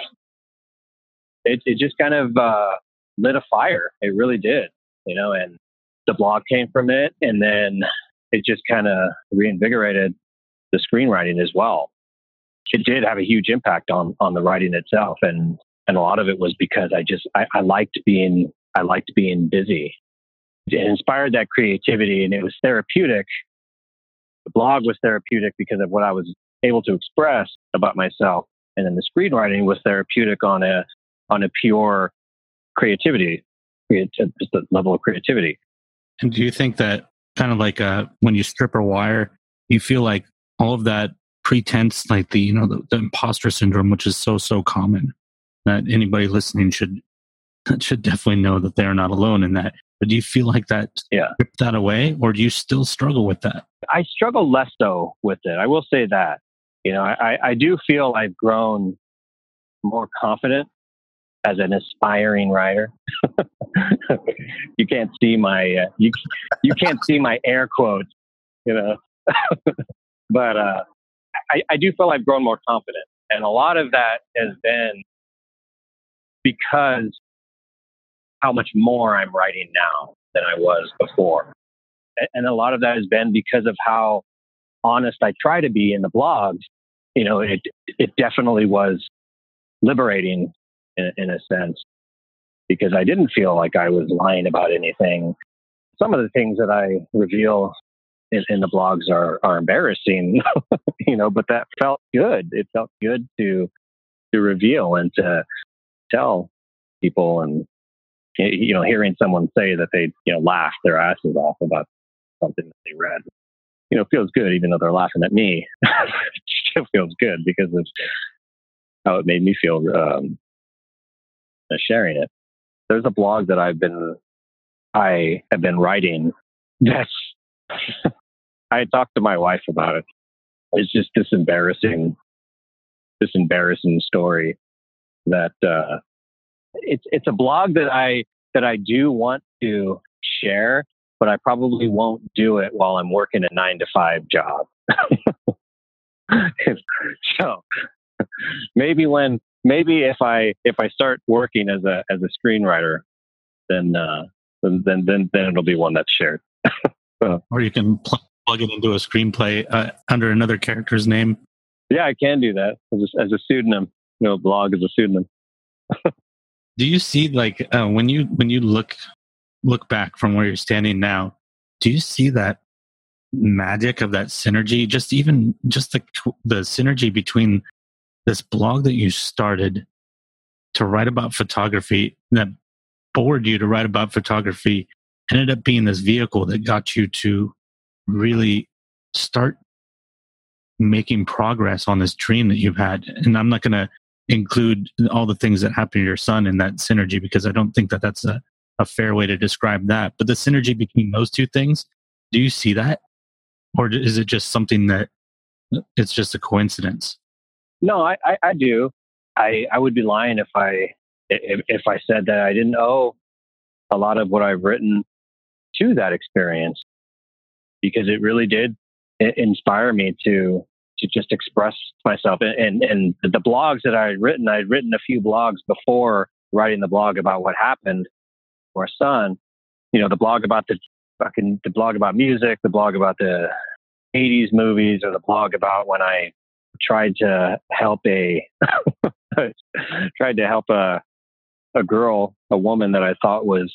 it, it just kind of uh, lit a fire. It really did, you know, and the blog came from it. And then it just kind of reinvigorated the screenwriting as well. It did have a huge impact on, on the writing itself. And, and a lot of it was because I just, I, I liked being, I liked being busy. It inspired that creativity, and it was therapeutic. The blog was therapeutic because of what I was able to express about myself. And then the screenwriting was therapeutic on a, on a pure creativity, just the level of creativity. And do you think that kind of like uh, when you strip a wire, you feel like all of that pretense, like the, you know, the, the imposter syndrome, which is so, so common, that anybody listening should, should definitely know that they're not alone in that. But do you feel like that yeah. stripped that away, or do you still struggle with that? I struggle less so with it. I will say that, you know, I, I do feel I've grown more confident as an aspiring writer. You can't see my, uh, you, you can't see my air quotes, you know, but, uh, I, I do feel I've grown more confident. And a lot of that has been because how much more I'm writing now than I was before. And a lot of that has been because of how honest I try to be in the blogs. You know, it, it definitely was liberating in, in a sense, because I didn't feel like I was lying about anything. Some of the things that I reveal and, and the blogs are, are embarrassing, you know, but that felt good. It felt good to, to reveal and to tell people, and, you know, hearing someone say that they, you know, laughed their asses off about something that they read, you know, feels good, even though they're laughing at me. It still feels good because of how it made me feel, um, sharing it. There's a blog that I've been, I have been writing that's, I talked to my wife about it. It's just this embarrassing, this embarrassing story that, uh, it's, it's a blog that I, that I do want to share, but I probably won't do it while I'm working a nine to five job. So maybe when, maybe if I, if I start working as a, as a screenwriter, then, uh, then, then, then, then it'll be one that's shared. So, or you can pl- plug it into a screenplay uh, under another character's name. Yeah, I can do that as a, as a pseudonym. You know, blog as a pseudonym. Do you see, like, uh, when you when you look look back from where you're standing now, do you see that magic of that synergy? Just even just the the synergy between this blog that you started to write about photography, that bored you to write about photography, ended up being this vehicle that got you to really start making progress on this dream that you've had. And I'm not going to include all the things that happened to your son in that synergy, because I don't think that that's a, a fair way to describe that. But the synergy between those two things, do you see that? Or is it just something that it's just a coincidence? No, I, I, I do. I, I would be lying if I if, if I said that I didn't owe a lot of what I've written to that experience, because it really did inspire me to to just express myself. And and the blogs that I had written, I had written a few blogs before writing the blog about what happened to our son. You know, the blog about the fucking the blog about music, the blog about the eighties movies, or the blog about when I tried to help a tried to help a a girl, a woman that I thought was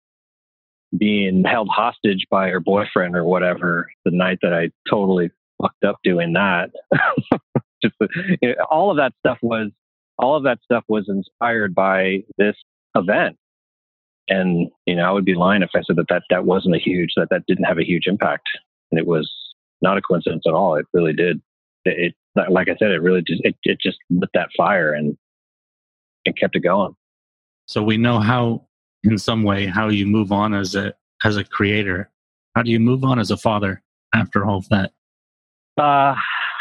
being held hostage by her boyfriend or whatever, the night that I totally fucked up doing that. Just, you know, all of that stuff was, all of that stuff was inspired by this event. And, you know, I would be lying if I said that that, that wasn't a huge, that that didn't have a huge impact. And it was not a coincidence at all. It really did. It, it like I said, it really just, it, it just lit that fire and it kept it going. So we know how, in some way, how you move on as a as a creator. How do you move on as a father after all of that? Uh,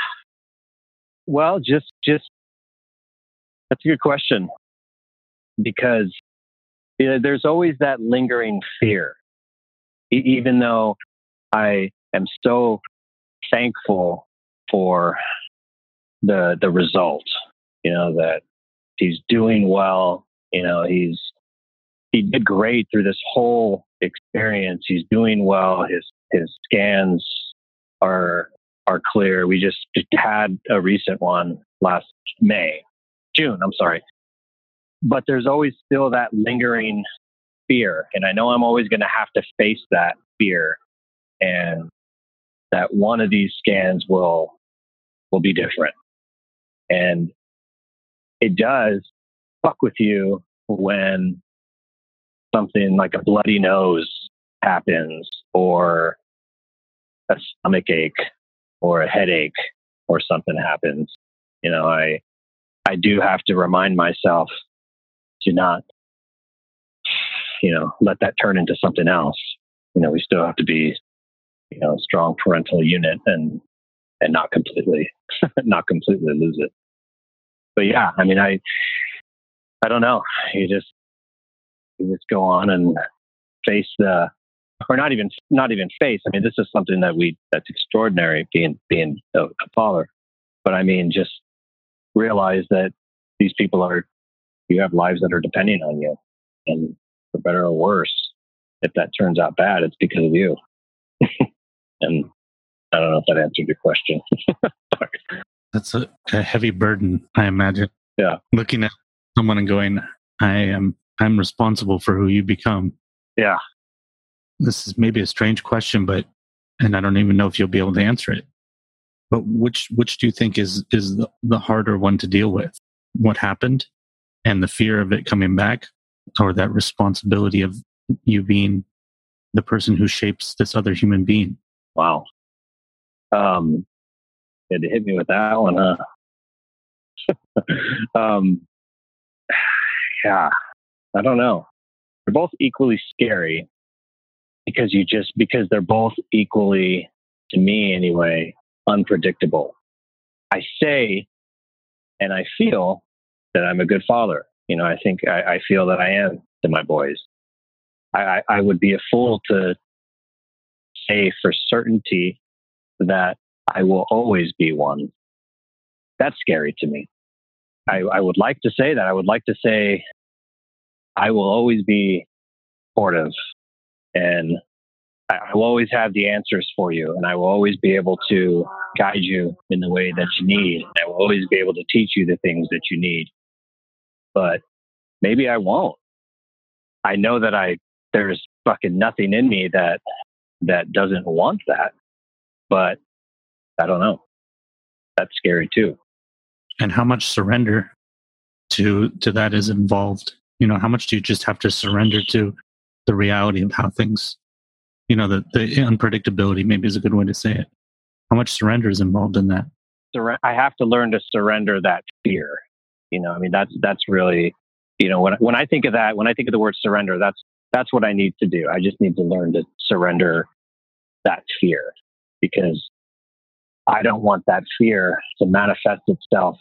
well, just just that's a good question, because you know, there's always that lingering fear, e- even though I am so thankful for the the result. You know, that he's doing well. You know, he's he did great through this whole experience. He's doing well. His his scans are are clear. We just had a recent one last May, June. I'm sorry, but there's always still that lingering fear, and I know I'm always going to have to face that fear, and that one of these scans will will be different, and it does fuck with you when something like a bloody nose happens, or a stomach ache, or a headache, or something happens. You know, I I do have to remind myself to not, you know, let that turn into something else. You know, we still have to be, you know, a strong parental unit, and and not completely not completely lose it. But yeah, I mean, I I don't know. You just you just go on and face the, or not even not even face. I mean, this is something that we that's extraordinary, being being a, a father. But I mean, just realize that these people are, you have lives that are depending on you, and for better or worse, if that turns out bad, it's because of you. And I don't know if that answered your question. That's a, a heavy burden, I imagine. Yeah. Looking at someone and going, I am I'm responsible for who you become. Yeah. This is maybe a strange question, but and I don't even know if you'll be able to answer it. But which which do you think is is the, the harder one to deal with? What happened and the fear of it coming back, or that responsibility of you being the person who shapes this other human being? Wow. Um, you had to hit me with that one, huh? um, yeah, I don't know. They're both equally scary because you just, because they're both equally, to me anyway, unpredictable. I say, and I feel that I'm a good father. You know, I think I, I feel that I am to my boys. I, I, I would be a fool to say for certainty that I will always be one. That's scary to me. I, I would like to say that. I would like to say I will always be supportive, and I, I will always have the answers for you, and I will always be able to guide you in the way that you need. I will always be able to teach you the things that you need. But maybe I won't. I know that I there's fucking nothing in me that that doesn't want that. But I don't know. That's scary too. And how much surrender to to that is involved? You know, how much do you just have to surrender to the reality of how things, you know, the, the unpredictability maybe is a good way to say it. How much surrender is involved in that? I have to learn to surrender that fear. You know, I mean, that's that's really, you know, when when I think of that, when I think of the word surrender, that's that's what I need to do. I just need to learn to surrender that fear, because I don't want that fear to manifest itself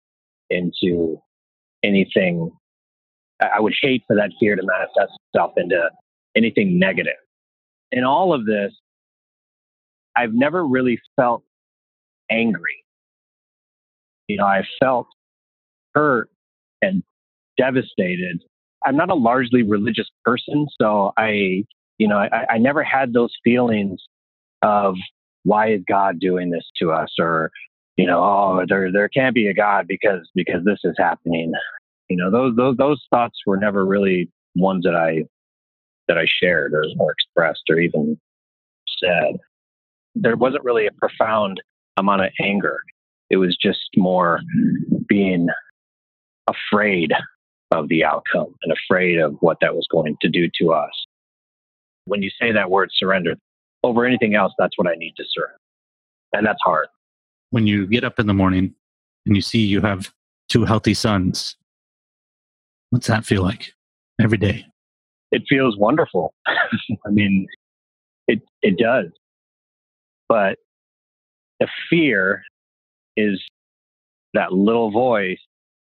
into anything. I would hate for that fear to manifest itself into anything negative. In all of this, I've never really felt angry. You know, I felt hurt and devastated. I'm not a largely religious person, so I, you know, I, I never had those feelings of why is God doing this to us, or, you know, oh, there there can't be a God because because this is happening. You know, those those those thoughts were never really ones that I that I shared or, or expressed or even said. There wasn't really a profound amount of anger. It was just more being afraid of the outcome and afraid of what that was going to do to us. When you say that word surrender, over anything else, that's what I need to surrender. And that's hard. When you get up in the morning and you see you have two healthy sons, what's that feel like every day? It feels wonderful. I mean, it it does. But the fear is that little voice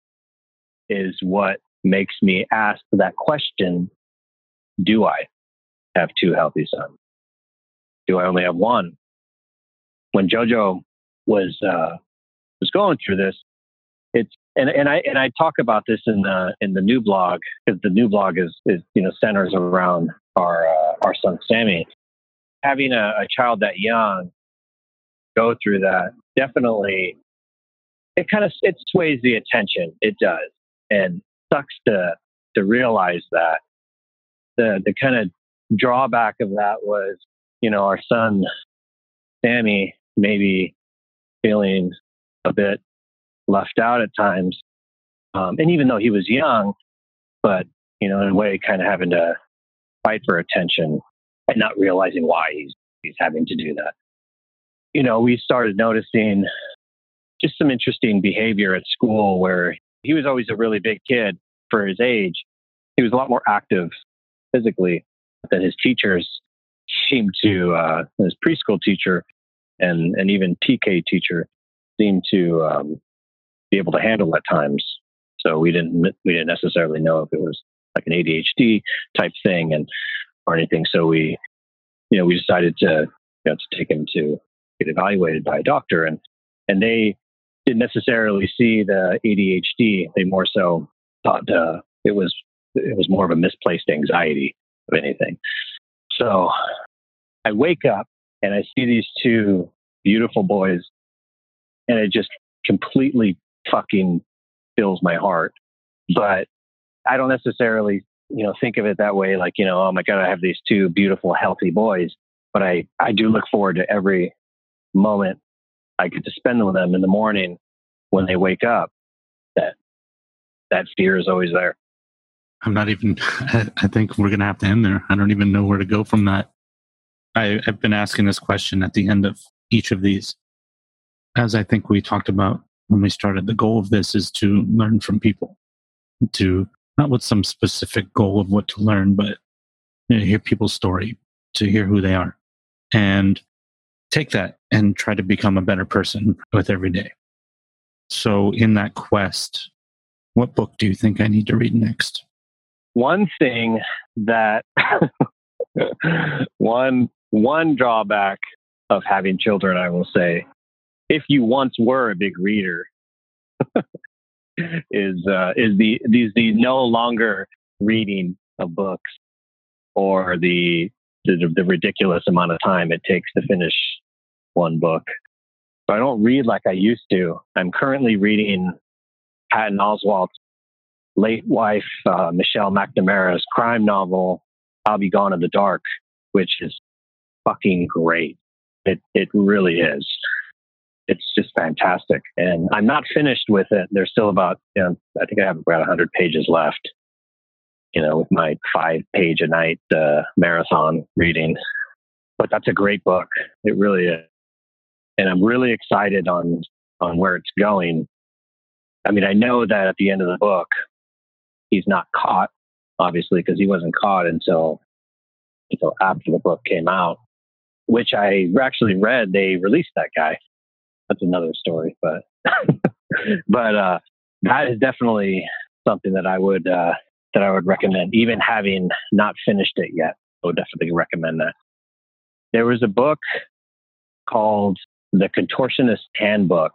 is what makes me ask that question. Do I have two healthy sons? Do I only have one? When JoJo was uh, was going through this, it's and, and I and I talk about this in the in the new blog, because the new blog is is you know centers around our uh, our son Sammy. Having a, a child that young go through that, definitely it kind of it sways the attention. It does, and sucks to to realize that. The the kind of drawback of that was, you know, our son Sammy maybe feeling a bit left out at times, um, and even though he was young, but you know, in a way, kind of having to fight for attention and not realizing why he's he's having to do that. You know, we started noticing just some interesting behavior at school where he was always a really big kid for his age. He was a lot more active physically than his teachers seemed to, uh, his preschool teacher and, and even T K teacher seemed to um, be able to handle at times. So we didn't we didn't necessarily know if it was like an A D H D type thing and or anything. So we, you know, we decided to you know to take him to get evaluated by a doctor, and and they didn't necessarily see the A D H D. They more so thought uh, it was it was more of a misplaced anxiety of anything. So I wake up and I see these two beautiful boys, and it just completely fucking fills my heart. But I don't necessarily, you know, think of it that way. Like, you know, oh my God, I have these two beautiful, healthy boys. but I, I do look forward to every moment I get to spend with them in the morning when they wake up. That that fear is always there. I'm not even, I, I think we're going to have to end there. I don't even know where to go from that. I, I've been asking this question at the end of each of these. As I think we talked about when we started, the goal of this is to learn from people, to not with some specific goal of what to learn, but you know, hear people's story, to hear who they are, and take that and try to become a better person with every day. So in that quest, what book do you think I need to read next? One thing that, one, one drawback of having children, I will say, if you once were a big reader, is uh, is the these the no longer reading of books, or the, the the ridiculous amount of time it takes to finish one book. So I don't read like I used to. I'm currently reading Patton Oswalt's late wife, uh, Michelle McNamara's crime novel, I'll Be Gone in the Dark, which is fucking great. It it really is. It's just fantastic. And I'm not finished with it. There's still about, you know, I think I have about one hundred pages left, you know, with my five page a night uh, marathon reading. But that's a great book. It really is. And I'm really excited on, on where it's going. I mean, I know that at the end of the book, he's not caught, obviously, because he wasn't caught until, until after the book came out, which I actually read. They released that guy. That's another story, but but uh, that is definitely something that I would uh, that I would recommend. Even having not finished it yet, I would definitely recommend that. There was a book called The Contortionist Handbook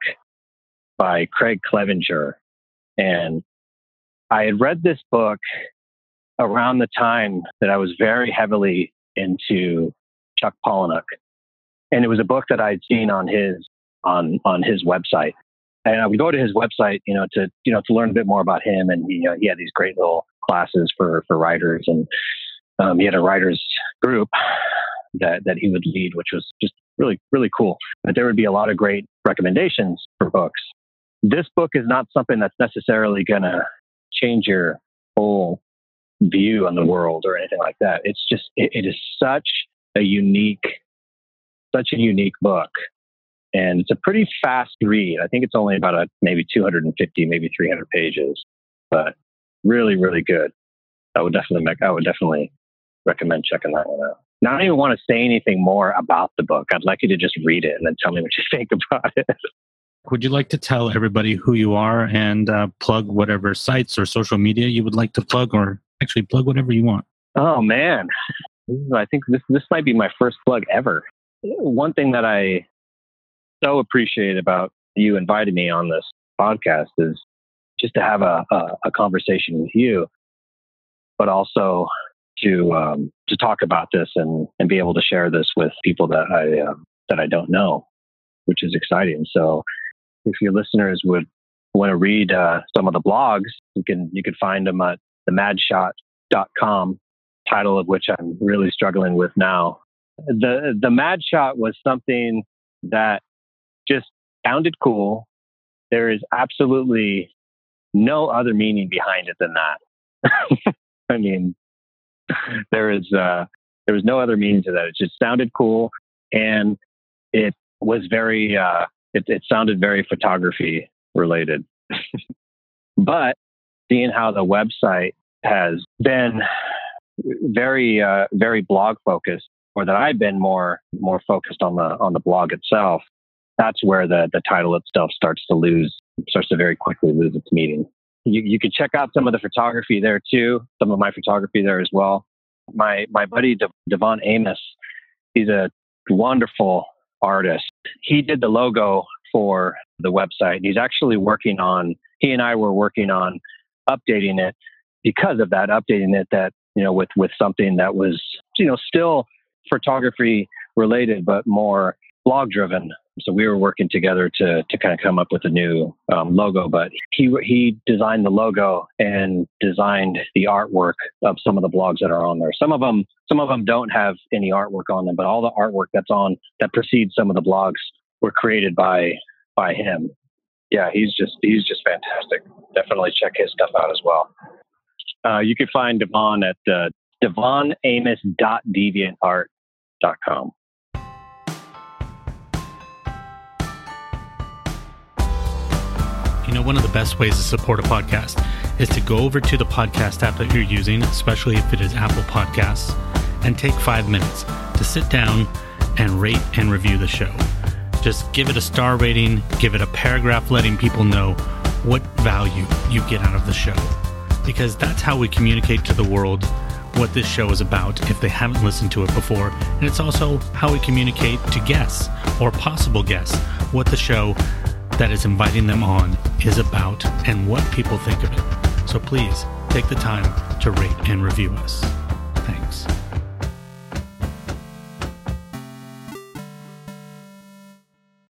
by Craig Clevenger, and I had read this book around the time that I was very heavily into Chuck Palahniuk, and it was a book that I'd seen on his on on his website. And I would go to his website, you know, to you know to learn a bit more about him. And you know, he had these great little classes for for writers, and um, he had a writers group that that he would lead, which was just really really cool. But there would be a lot of great recommendations for books. This book is not something that's necessarily going to change your whole view on the world or anything like that. It's just it, it is such a unique, such a unique book. And it's a pretty fast read. I think it's only about a, maybe two hundred fifty, maybe three hundred pages, but really, really good. I would definitely make, I would definitely recommend checking that one out. Now, I don't even want to say anything more about the book. I'd like you to just read it and then tell me what you think about it. Would you like to tell everybody who you are and uh, plug whatever sites or social media you would like to plug, or actually plug whatever you want? Oh man, I think this this might be my first plug ever. One thing that I so appreciate about you inviting me on this podcast is just to have a, a, a conversation with you, but also to um, to talk about this and, and be able to share this with people that I uh, that I don't know, which is exciting. So, if your listeners would want to read uh, some of the blogs, you can you can find them at the mad shot dot com, title of which I'm really struggling with now. The the Mad Shot was something that just sounded cool. There is absolutely no other meaning behind it than that. I mean, there is uh, there was no other meaning to that. It just sounded cool, and it was very. Uh, it, it sounded very photography related. But seeing how the website has been very uh, very blog focused, or that I've been more more focused on the on the blog itself, that's where the the title itself starts to lose starts to very quickly lose its meaning. You you can check out some of the photography there too, some of my photography there as well. My my buddy De- Devon Amos, he's a wonderful artist. He did the logo for the website. He's actually working on. He and I were working on updating it because of that, updating it that you know with with something that was you know still photography related, but more blog driven. So we were working together to to kind of come up with a new um, logo. But he he designed the logo and designed the artwork of some of the blogs that are on there. Some of them some of them don't have any artwork on them, but all the artwork that's on that precedes some of the blogs were created by by him. Yeah, he's just he's just fantastic. Definitely check his stuff out as well. Uh, you can find Devon at uh, devon amos dot deviant art dot com. You know, one of the best ways to support a podcast is to go over to the podcast app that you're using, especially if it is Apple Podcasts, and take five minutes to sit down and rate and review the show. Just give it a star rating, give it a paragraph letting people know what value you get out of the show. Because that's how we communicate to the world what this show is about if they haven't listened to it before. And it's also how we communicate to guests or possible guests what the show that is inviting them on is about and what people think of it. So please take the time to rate and review us. Thanks.